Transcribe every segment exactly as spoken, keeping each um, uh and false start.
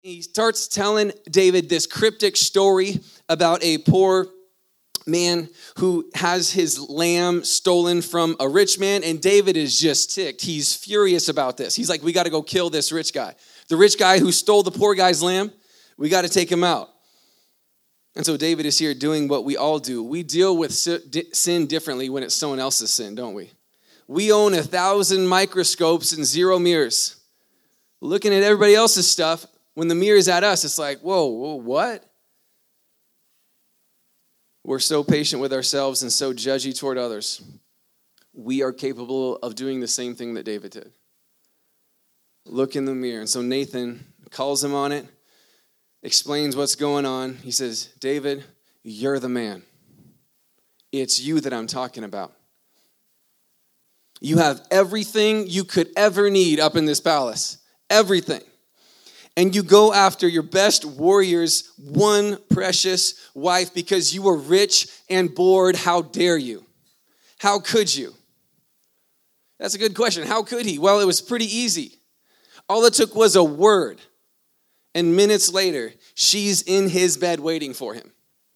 He starts telling David this cryptic story about a poor man who has his lamb stolen from a rich man, and David is just ticked. He's furious about this. He's like, we got to go kill this rich guy. The rich guy who stole the poor guy's lamb, we got to take him out. And so David is here doing what we all do. We deal with sin differently when it's someone else's sin, don't we? We own a thousand microscopes and zero mirrors. Looking at everybody else's stuff, when the mirror is at us, it's like, whoa, whoa, what? We're so patient with ourselves and so judgy toward others. We are capable of doing the same thing that David did. Look in the mirror. And so Nathan calls him on it, explains what's going on. He says, David, you're the man. It's you that I'm talking about. You have everything you could ever need up in this palace. Everything. And you go after your best warrior's one precious wife because you were rich and bored. How dare you? How could you? That's a good question. How could he? Well, it was pretty easy. All it took was a word. And minutes later, she's in his bed waiting for him.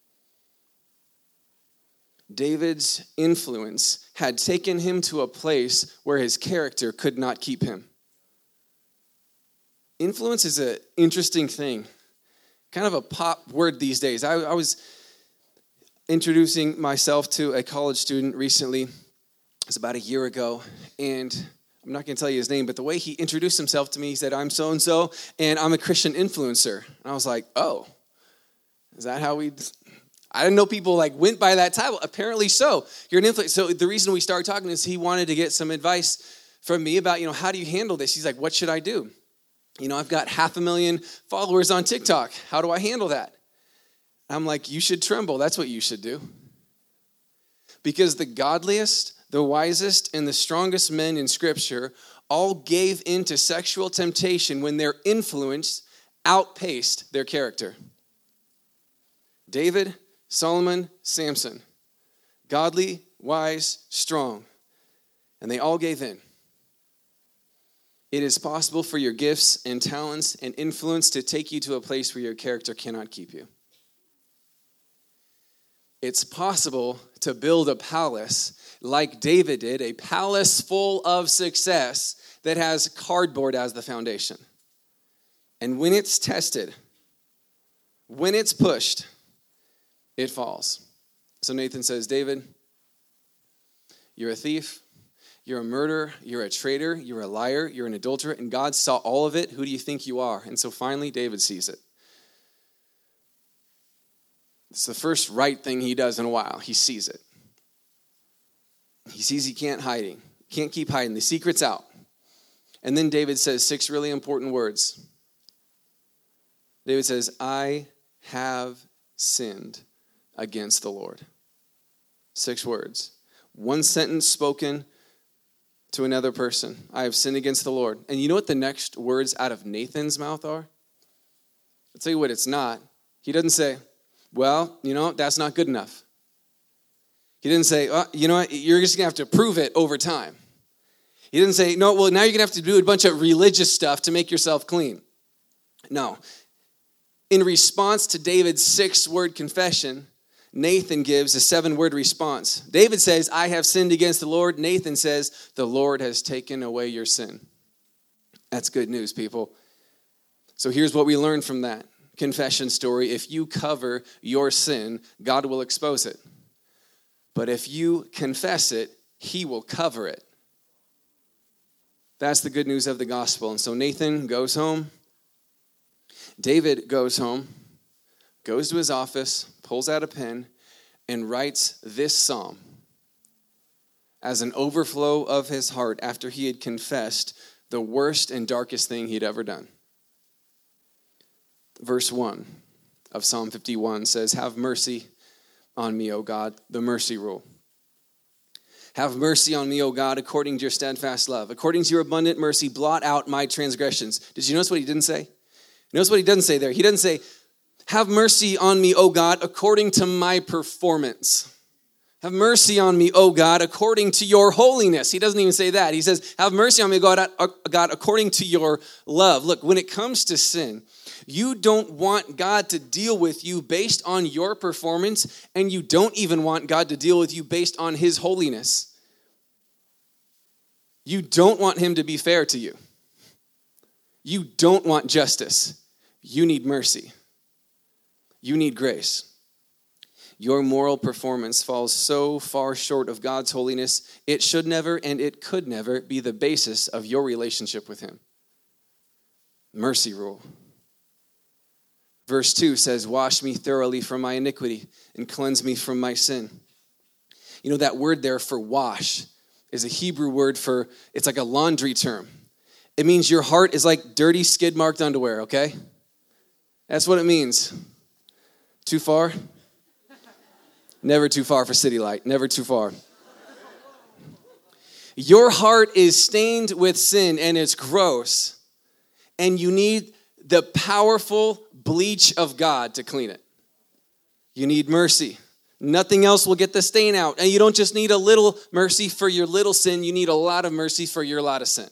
David's influence had taken him to a place where his character could not keep him. Influence is an interesting thing, kind of a pop word these days. I, I was introducing myself to a college student recently. It was about a year ago, and I'm not going to tell you his name, but the way he introduced himself to me, he said, I'm so-and-so, and I'm a Christian influencer. And I was like, oh, is that how we... I didn't know people like went by that title. Apparently so. You're an influencer. So the reason we started talking is he wanted to get some advice from me about, you know, how do you handle this? He's like, what should I do? You know, I've got half a million followers on TikTok. How do I handle that? I'm like, you should tremble. That's what you should do. Because the godliest, the wisest, and the strongest men in Scripture all gave into sexual temptation when their influence outpaced their character. David, Solomon, Samson. Godly, wise, strong. And they all gave in. It is possible for your gifts and talents and influence to take you to a place where your character cannot keep you. It's possible to build a palace like David did, a palace full of success that has cardboard as the foundation. And when it's tested, when it's pushed, it falls. So Nathan says, David, you're a thief. You're a murderer, you're a traitor, you're a liar, you're an adulterer, and God saw all of it. Who do you think you are? And so finally, David sees it. It's the first right thing he does in a while. He sees it. He sees he can't hide. Can't keep hiding. The secret's out. And then David says six really important words. David says, I have sinned against the Lord. Six words. One sentence spoken to another person. I have sinned against the Lord. And you know what the next words out of Nathan's mouth are? I'll tell you what it's not. He doesn't say, well, you know, that's not good enough. He didn't say, oh, you know what, you're just going to have to prove it over time. He didn't say, no, well, now you're going to have to do a bunch of religious stuff to make yourself clean. No. In response to David's six-word confession, Nathan gives a seven-word response. David says, I have sinned against the Lord. Nathan says, the Lord has taken away your sin. That's good news, people. So here's what we learn from that confession story. If you cover your sin, God will expose it. But if you confess it, he will cover it. That's the good news of the gospel. And so Nathan goes home. David goes home, goes to his office, pulls out a pen, and writes this psalm as an overflow of his heart after he had confessed the worst and darkest thing he'd ever done. Verse one of Psalm fifty-one says, have mercy on me, O God, the mercy rule. Have mercy on me, O God, according to your steadfast love. According to your abundant mercy, blot out my transgressions. Did you notice what he didn't say? Notice what he doesn't say there. He doesn't say, have mercy on me, O God, according to my performance. Have mercy on me, O God, according to your holiness. He doesn't even say that. He says, have mercy on me, God, God, according to your love. Look, when it comes to sin, you don't want God to deal with you based on your performance, and you don't even want God to deal with you based on his holiness. You don't want him to be fair to you. You don't want justice. You need mercy. You need grace. Your moral performance falls so far short of God's holiness, it should never and it could never be the basis of your relationship with him. Mercy rule. Verse two says, wash me thoroughly from my iniquity and cleanse me from my sin. You know, that word there for wash is a Hebrew word for, it's like a laundry term. It means your heart is like dirty skid-marked underwear, okay? That's what it means. Too far? Never too far for City Light. Never too far. Your heart is stained with sin and it's gross. And you need the powerful bleach of God to clean it. You need mercy. Nothing else will get the stain out. And you don't just need a little mercy for your little sin. You need a lot of mercy for your lot of sin.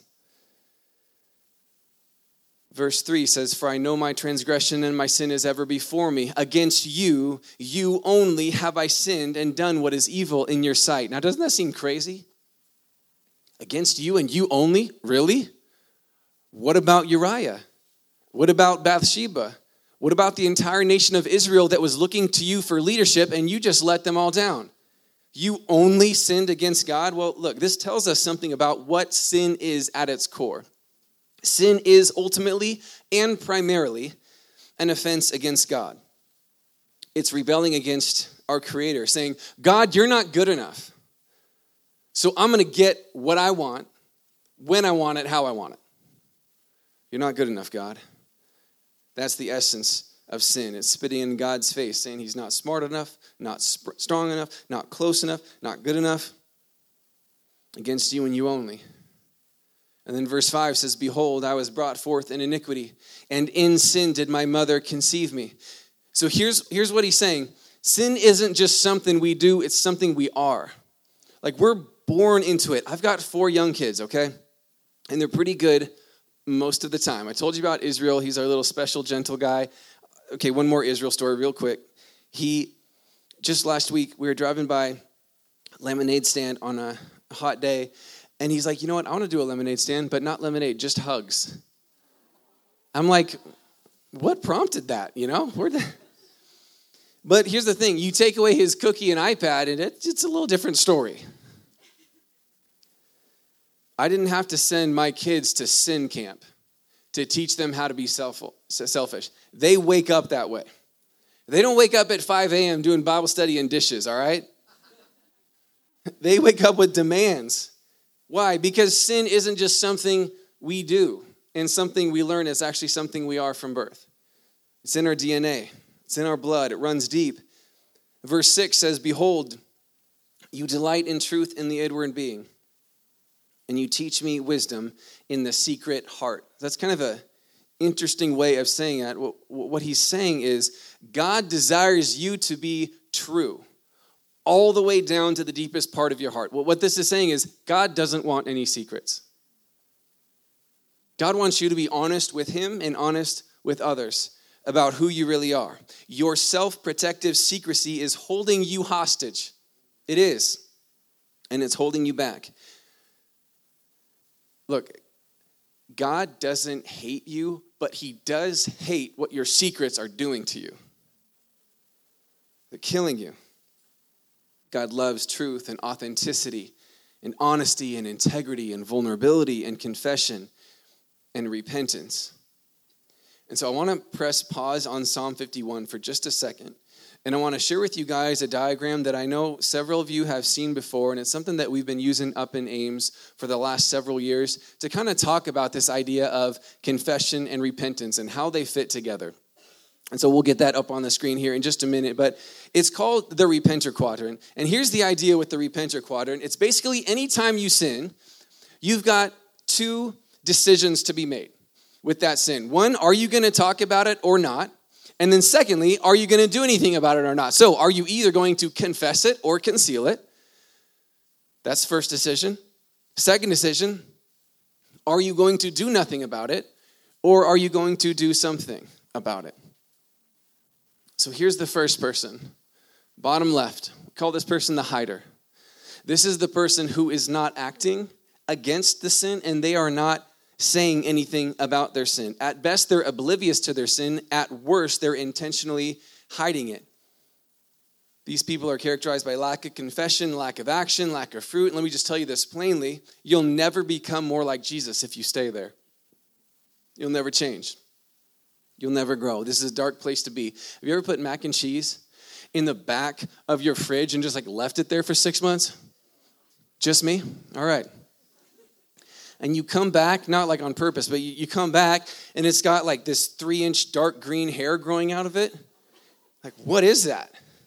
Verse three says, for I know my transgression and my sin is ever before me. Against you, you only have I sinned and done what is evil in your sight. Now, doesn't that seem crazy? Against you and you only? Really? What about Uriah? What about Bathsheba? What about the entire nation of Israel that was looking to you for leadership and you just let them all down? You only sinned against God? Well, look, this tells us something about what sin is at its core. Sin is ultimately and primarily an offense against God. It's rebelling against our Creator, saying, God, you're not good enough. So I'm going to get what I want, when I want it, how I want it. You're not good enough, God. That's the essence of sin. It's spitting in God's face, saying he's not smart enough, not sp- strong enough, not close enough, not good enough. Against you and you only. And then verse five says, behold, I was brought forth in iniquity, and in sin did my mother conceive me. So here's, here's what he's saying. Sin isn't just something we do, it's something we are. Like, we're born into it. I've got four young kids, okay? And they're pretty good most of the time. I told you about Israel. He's our little special, gentle guy. Okay, one more Israel story real quick. He, just last week, we were driving by lemonade stand on a hot day, and he's like, you know what, I want to do a lemonade stand, but not lemonade, just hugs. I'm like, what prompted that, you know? Where the... But here's the thing. You take away his cookie and iPad, and it, it's a little different story. I didn't have to send my kids to sin camp to teach them how to be selfish. They wake up that way. They don't wake up at five a.m. doing Bible study and dishes, all right? They wake up with demands. Why? Because sin isn't just something we do and something we learn. It's actually something we are from birth. It's in our D N A. It's in our blood. It runs deep. Verse six says, behold, you delight in truth in the inward being, and you teach me wisdom in the secret heart. That's kind of a interesting way of saying that. What he's saying is God desires you to be true all the way down to the deepest part of your heart. What this is saying is God doesn't want any secrets. God wants you to be honest with him and honest with others about who you really are. Your self-protective secrecy is holding you hostage. It is. And it's holding you back. Look, God doesn't hate you, but he does hate what your secrets are doing to you. They're killing you. God loves truth and authenticity and honesty and integrity and vulnerability and confession and repentance. And so I want to press pause on Psalm fifty-one for just a second. And I want to share with you guys a diagram that I know several of you have seen before, and it's something that we've been using up in Ames for the last several years to kind of talk about this idea of confession and repentance and how they fit together. And so we'll get that up on the screen here in just a minute, but it's called the repenter quadrant. And here's the idea with the repenter quadrant. It's basically anytime you sin, you've got two decisions to be made with that sin. One, are you going to talk about it or not? And then secondly, are you going to do anything about it or not? So are you either going to confess it or conceal it? That's the first decision. Second decision, are you going to do nothing about it, or are you going to do something about it? So here's the first person. Bottom left, we call this person the hider. This is the person who is not acting against the sin, and they are not saying anything about their sin. At best, they're oblivious to their sin. At worst, they're intentionally hiding it. These people are characterized by lack of confession, lack of action, lack of fruit. And let me just tell you this plainly. You'll never become more like Jesus if you stay there. You'll never change. You'll never grow. This is a dark place to be. Have you ever put mac and cheese in the back of your fridge and just like left it there for six months? Just me? All right. And you come back, not like on purpose, but you, you come back and it's got like this three-inch dark green hair growing out of it. Like, what is that?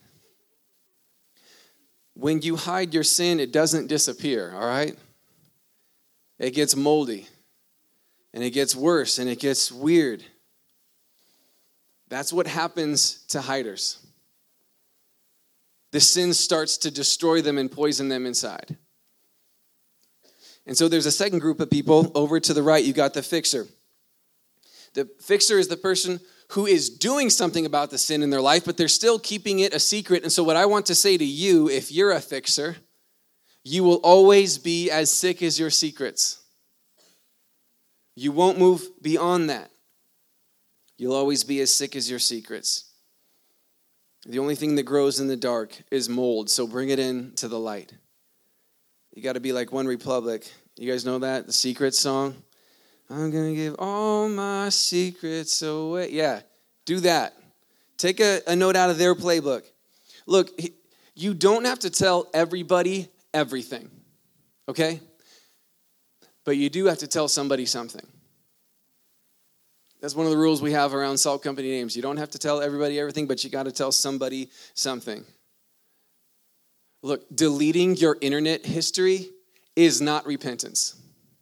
When you hide your sin, it doesn't disappear, all right? It gets moldy, and it gets worse, and it gets weird. That's what happens to hiders. The sin starts to destroy them and poison them inside. And so there's a second group of people. Over to the right, you got the fixer. The fixer is the person who is doing something about the sin in their life, but they're still keeping it a secret. And so what I want to say to you, if you're a fixer, you will always be as sick as your secrets. You won't move beyond that. You'll always be as sick as your secrets. The only thing that grows in the dark is mold, so bring it into the light. You got to be like One Republic. You guys know that? The Secrets song? I'm going to give all my secrets away. Yeah, do that. Take a, a note out of their playbook. Look, you don't have to tell everybody everything, okay? But you do have to tell somebody something. That's one of the rules we have around Salt Company names. You don't have to tell everybody everything, but you got to tell somebody something. Look, deleting your internet history is not repentance.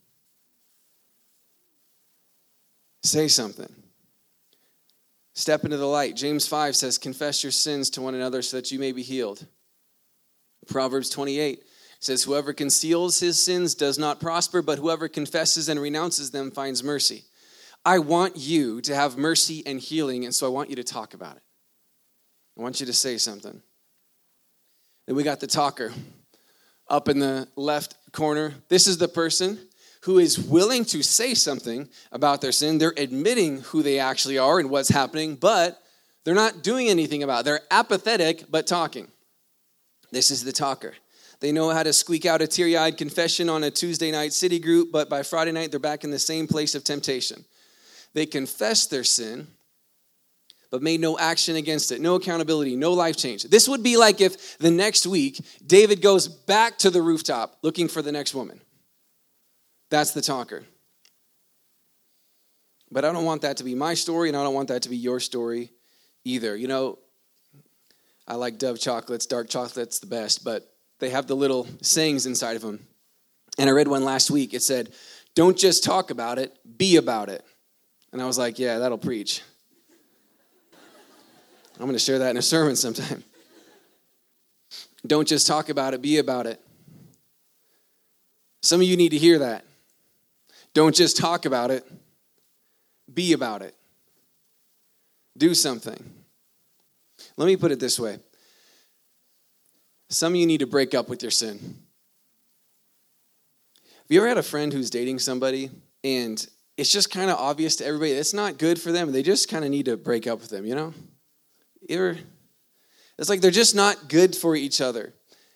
Say something. Step into the light. James five says, confess your sins to one another so that you may be healed. Proverbs twenty-eight says, whoever conceals his sins does not prosper, but whoever confesses and renounces them finds mercy. I want you to have mercy and healing, and so I want you to talk about it. I want you to say something. Then we got the talker up in the left corner. This is the person who is willing to say something about their sin. They're admitting who they actually are and what's happening, but they're not doing anything about it. They're apathetic, but talking. This is the talker. They know how to squeak out a teary-eyed confession on a Tuesday night city group, but by Friday night, they're back in the same place of temptation. They confess their sin, but made no action against it, no accountability, no life change. This would be like if the next week, David goes back to the rooftop looking for the next woman. That's the talker. But I don't want that to be my story, and I don't want that to be your story either. You know, I like Dove chocolates. Dark chocolate's the best, but they have the little sayings inside of them. And I read one last week. It said, don't just talk about it, be about it. And I was like, yeah, that'll preach. I'm going to share that in a sermon sometime. Don't just talk about it, be about it. Some of you need to hear that. Don't just talk about it, be about it. Do something. Let me put it this way. Some of you need to break up with your sin. Have you ever had a friend who's dating somebody and it's just kind of obvious to everybody it's not good for them? They just kind of need to break up with them, you know? You ever, it's like they're just not good for each other.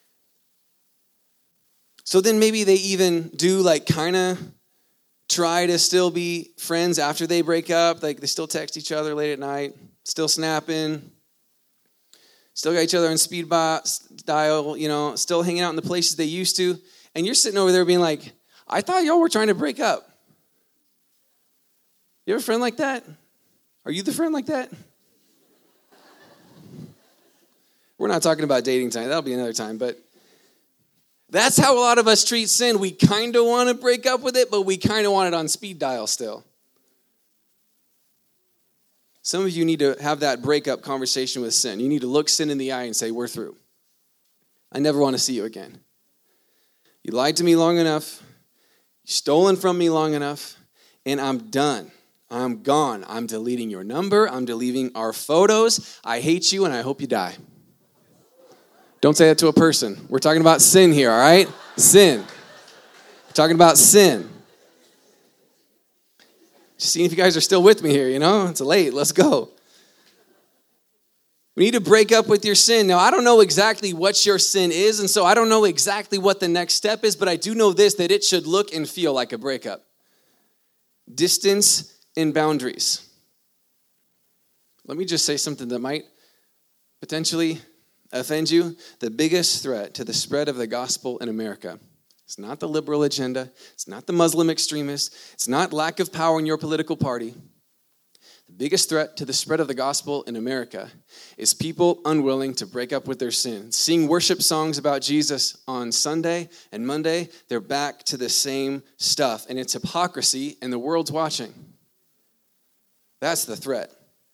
So then maybe they even do like kind of try to still be friends after they break up. Like they still text each other late at night, still snapping, still got each other on speed dial, you know, still hanging out in the places they used to. And you're sitting over there being like, I thought y'all were trying to break up. You have a friend like that? Are you the friend like that? We're not talking about dating time. That'll be another time, but that's how a lot of us treat sin. We kind of want to break up with it, but we kind of want it on speed dial still. Some of you need to have that breakup conversation with sin. You need to look sin in the eye and say, we're through. I never want to see you again. You lied to me long enough. You've stolen from me long enough. And I'm done. I'm gone. I'm deleting your number. I'm deleting our photos. I hate you and I hope you die. Don't say that to a person. We're talking about sin here, all right? Sin. We're talking about sin. Just seeing if you guys are still with me here, you know? It's late. Let's go. We need to break up with your sin. Now, I don't know exactly what your sin is, and so I don't know exactly what the next step is, but I do know this, that it should look and feel like a breakup. Distance and boundaries. Let me just say something that might potentially offend you. The biggest threat to the spread of the gospel in America, it's not the liberal agenda, it's not the Muslim extremists, it's not lack of power in your political party. The biggest threat to the spread of the gospel in America is people unwilling to break up with their sin. Sing worship songs about Jesus on Sunday and Monday, they're back to the same stuff, and it's hypocrisy, and the world's watching. That's the threat.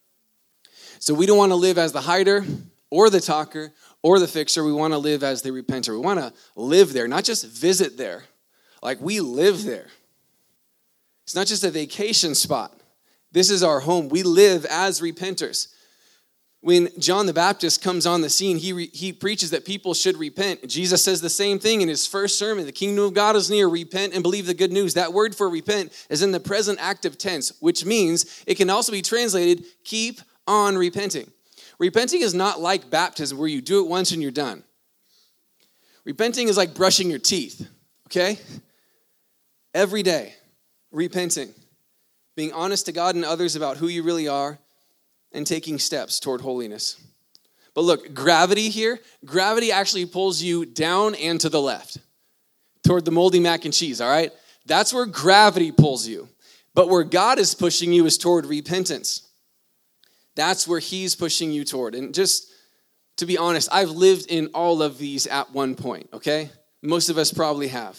So we don't want to live as the hider or the talker or the fixer. We want to live as the repenter. We want to live there, not just visit there. Like, we live there. It's not just a vacation spot. This is our home. We live as repenters. When John the Baptist comes on the scene, he re- he preaches that people should repent. Jesus says the same thing in his first sermon. The kingdom of God is near. Repent and believe the good news. That word for repent is in the present active tense, which means it can also be translated, keep on repenting. Repenting is not like baptism where you do it once and you're done. Repenting is like brushing your teeth, okay? Every day, repenting. Being honest to God and others about who you really are, and taking steps toward holiness. But look, gravity here, gravity actually pulls you down and to the left, toward the moldy mac and cheese, all right? That's where gravity pulls you. But where God is pushing you is toward repentance. That's where he's pushing you toward. And just to be honest, I've lived in all of these at one point, okay? Most of us probably have.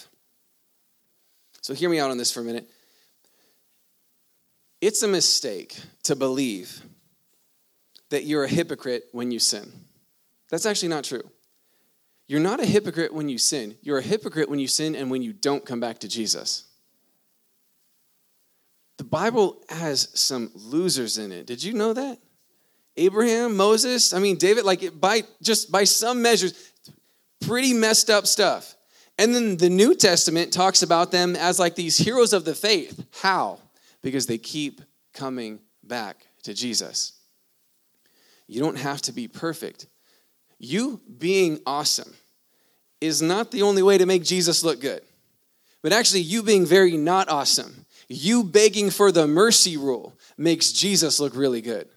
So hear me out on this for a minute. It's a mistake to believe that you're a hypocrite when you sin. That's actually not true. You're not a hypocrite when you sin. You're a hypocrite when you sin and when you don't come back to Jesus. The Bible has some losers in it. Did you know that? Abraham, Moses, I mean, David, like by just by some measures, pretty messed up stuff. And then the New Testament talks about them as like these heroes of the faith. How? Because they keep coming back to Jesus. You don't have to be perfect. You being awesome is not the only way to make Jesus look good. But actually, you being very not awesome, you begging for the mercy rule makes Jesus look really good.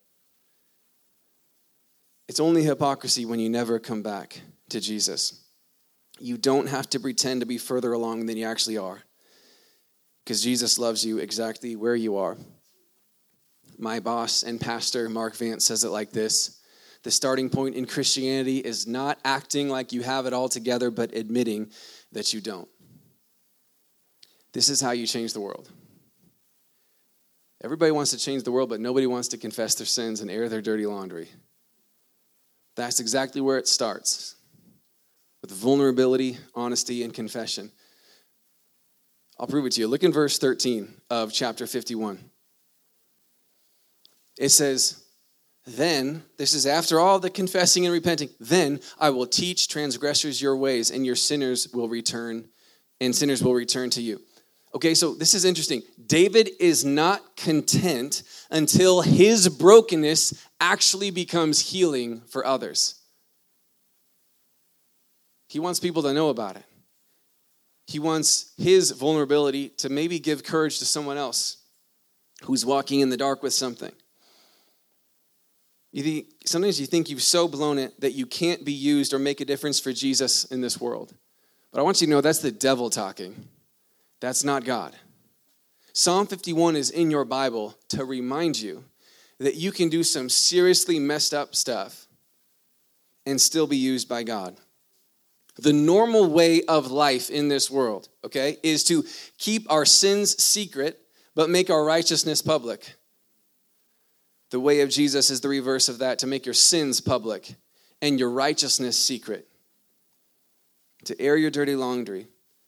It's only hypocrisy when you never come back to Jesus. You don't have to pretend to be further along than you actually are, because Jesus loves you exactly where you are. My boss and pastor, Mark Vance, says it like this: the starting point in Christianity is not acting like you have it all together, but admitting that you don't. This is how you change the world. Everybody wants to change the world, but nobody wants to confess their sins and air their dirty laundry. That's exactly where it starts, with vulnerability, honesty, and confession. I'll prove it to you. Look in verse thirteen of chapter fifty-one. It says, then, this is after all the confessing and repenting, then I will teach transgressors your ways, and your sinners will return, and sinners will return to you. Okay, so this is interesting. David is not content until his brokenness actually becomes healing for others. He wants people to know about it. He wants his vulnerability to maybe give courage to someone else who's walking in the dark with something. You think, sometimes you think you've so blown it that you can't be used or make a difference for Jesus in this world. But I want you to know that's the devil talking. That's not God. Psalm fifty-one is in your Bible to remind you that you can do some seriously messed up stuff and still be used by God. The normal way of life in this world, okay, is to keep our sins secret but make our righteousness public. The way of Jesus is the reverse of that, to make your sins public and your righteousness secret. to air your dirty laundry.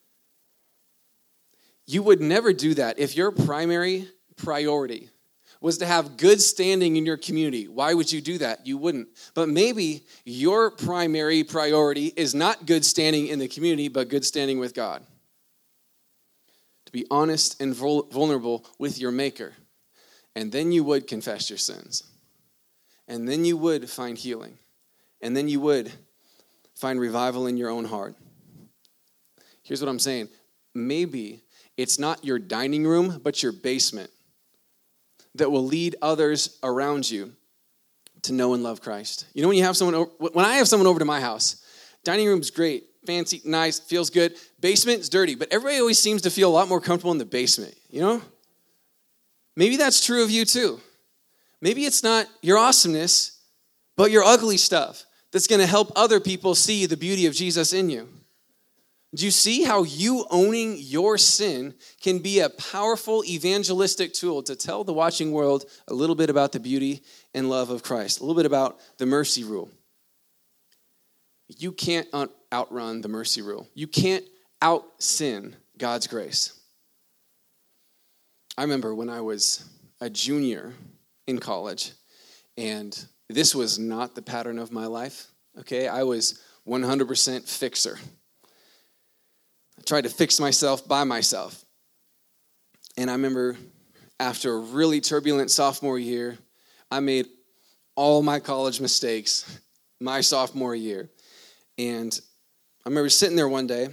You would never do that if your primary priority was to have good standing in your community. Why would you do that? You wouldn't. But maybe your primary priority is not good standing in the community, but good standing with God. To be honest and vulnerable with your Maker. And then you would confess your sins. And then you would find healing. And then you would find revival in your own heart. Here's what I'm saying. Maybe it's not your dining room, but your basement that will lead others around you to know and love Christ. You know, when you have someone over, when I have someone over to my house, dining room's great, fancy, nice, feels good. Basement's dirty, but everybody always seems to feel a lot more comfortable in the basement, you know? Maybe that's true of you too. Maybe it's not your awesomeness, but your ugly stuff that's going to help other people see the beauty of Jesus in you. Do you see how you owning your sin can be a powerful evangelistic tool to tell the watching world a little bit about the beauty and love of Christ, a little bit about the mercy rule? You can't outrun the mercy rule. You can't out-sin God's grace. I remember when I was a junior in college, and this was not the pattern of my life, okay? I was one hundred percent fixer. I tried to fix myself by myself. And I remember after a really turbulent sophomore year, I made all my college mistakes my sophomore year. And I remember sitting there one day.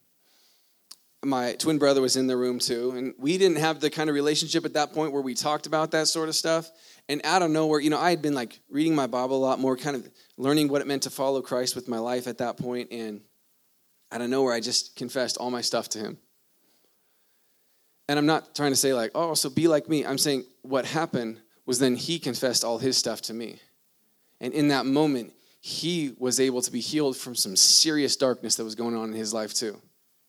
My twin brother was in the room too. And we didn't have the kind of relationship at that point where we talked about that sort of stuff. And out of nowhere, you know, I had been like reading my Bible a lot more, kind of learning what it meant to follow Christ with my life at that point. And out of nowhere, I just confessed all my stuff to him. And I'm not trying to say like, oh, so be like me. I'm saying what happened was then he confessed all his stuff to me. And in that moment, he was able to be healed from some serious darkness that was going on in his life too.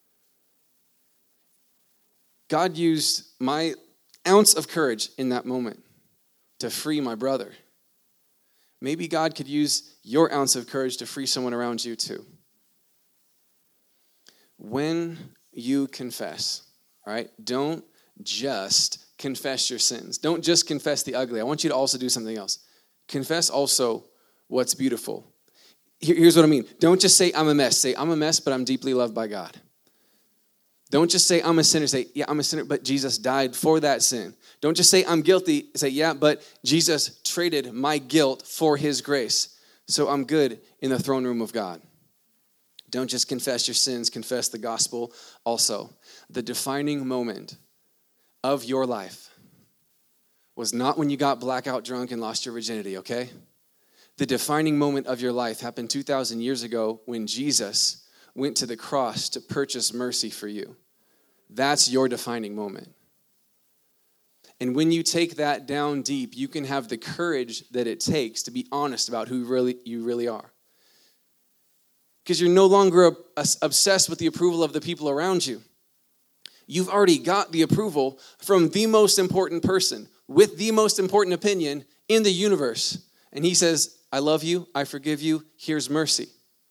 God used my ounce of courage in that moment to free my brother. Maybe God could use your ounce of courage to free someone around you too. When you confess, all right, don't just confess your sins. Don't just confess the ugly. I want you to also do something else. Confess also what's beautiful. Here's what I mean. Don't just say, I'm a mess. Say, I'm a mess, but I'm deeply loved by God. Don't just say, I'm a sinner. Say, yeah, I'm a sinner, but Jesus died for that sin. Don't just say, I'm guilty. Say, yeah, but Jesus traded my guilt for his grace. So I'm good in the throne room of God. Don't just confess your sins, confess the gospel also. The defining moment of your life was not when you got blackout drunk and lost your virginity, okay? The defining moment of your life happened two thousand years ago when Jesus went to the cross to purchase mercy for you. That's your defining moment. And when you take that down deep, you can have the courage that it takes to be honest about who really you really are. Because you're no longer obsessed with the approval of the people around you. You've already got the approval from the most important person with the most important opinion in the universe. And he says, I love you, I forgive you, here's mercy.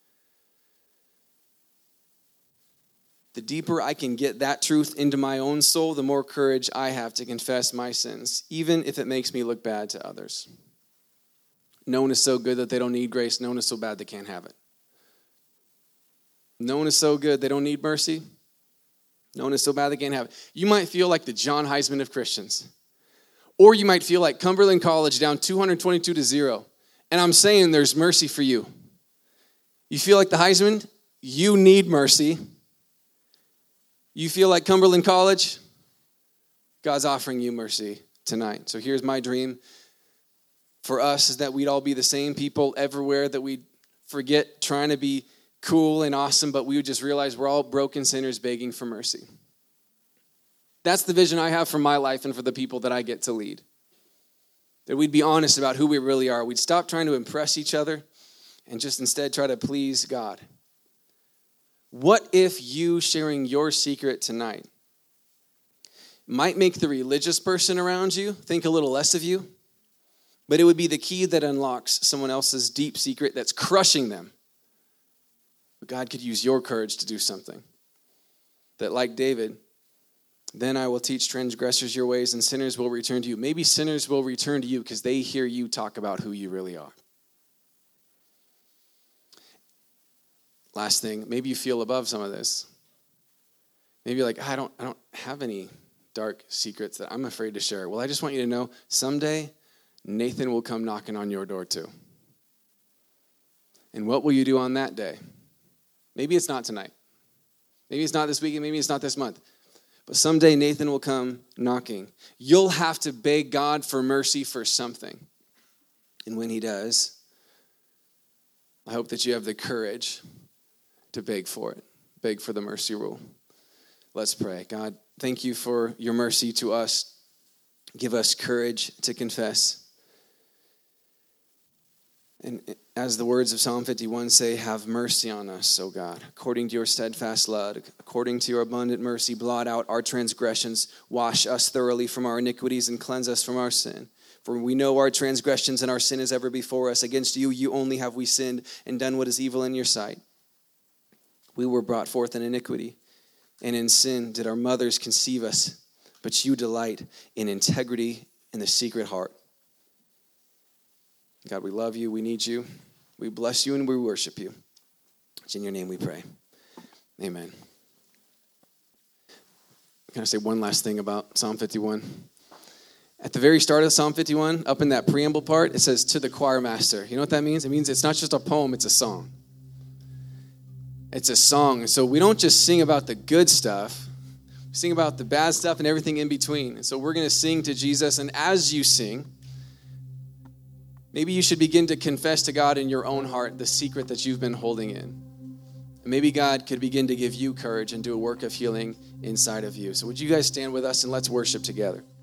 The deeper I can get that truth into my own soul, the more courage I have to confess my sins, even if it makes me look bad to others. No one is so good that they don't need grace. No one is so bad they can't have it. No one is so good they don't need mercy. No one is so bad they can't have it. You might feel like the John Heisman of Christians. Or you might feel like Cumberland College down two hundred twenty-two to zero. And I'm saying there's mercy for you. You feel like the Heisman? You need mercy. You feel like Cumberland College? God's offering you mercy tonight. So here's my dream for us is that we'd all be the same people everywhere, that we'd forget trying to be cool and awesome, but we would just realize we're all broken sinners begging for mercy. That's the vision I have for my life and for the people that I get to lead. That we'd be honest about who we really are. We'd stop trying to impress each other and just instead try to please God. What if you sharing your secret tonight might make the religious person around you think a little less of you, but it would be the key that unlocks someone else's deep secret that's crushing them. God could use your courage to do something. That like David, then I will teach transgressors your ways and sinners will return to you. Maybe sinners will return to you because they hear you talk about who you really are. Last thing, maybe you feel above some of this. Maybe you're like, I don't, I don't have any dark secrets that I'm afraid to share. Well, I just want you to know someday Nathan will come knocking on your door too. And what will you do on that day? Maybe it's not tonight. Maybe it's not this weekend. Maybe it's not this month. But someday Nathan will come knocking. You'll have to beg God for mercy for something. And when he does, I hope that you have the courage to beg for it. Beg for the mercy rule. Let's pray. God, thank you for your mercy to us. Give us courage to confess. And as the words of Psalm fifty-one say, have mercy on us, O God, according to your steadfast love, according to your abundant mercy, blot out our transgressions, wash us thoroughly from our iniquities, and cleanse us from our sin. For we know our transgressions and our sin is ever before us. Against you, you only have we sinned and done what is evil in your sight. We were brought forth in iniquity, and in sin did our mothers conceive us. But you delight in integrity in the secret heart. God, we love you. We need you. We bless you and we worship you. It's in your name we pray. Amen. Can I say one last thing about Psalm fifty-one? At the very start of Psalm fifty-one, up in that preamble part, it says, to the choir master. You know what that means? It means it's not just a poem, it's a song. It's a song. So we don't just sing about the good stuff. We sing about the bad stuff and everything in between. And so we're going to sing to Jesus. And as you sing, maybe you should begin to confess to God in your own heart the secret that you've been holding in. And maybe God could begin to give you courage and do a work of healing inside of you. So would you guys stand with us and let's worship together.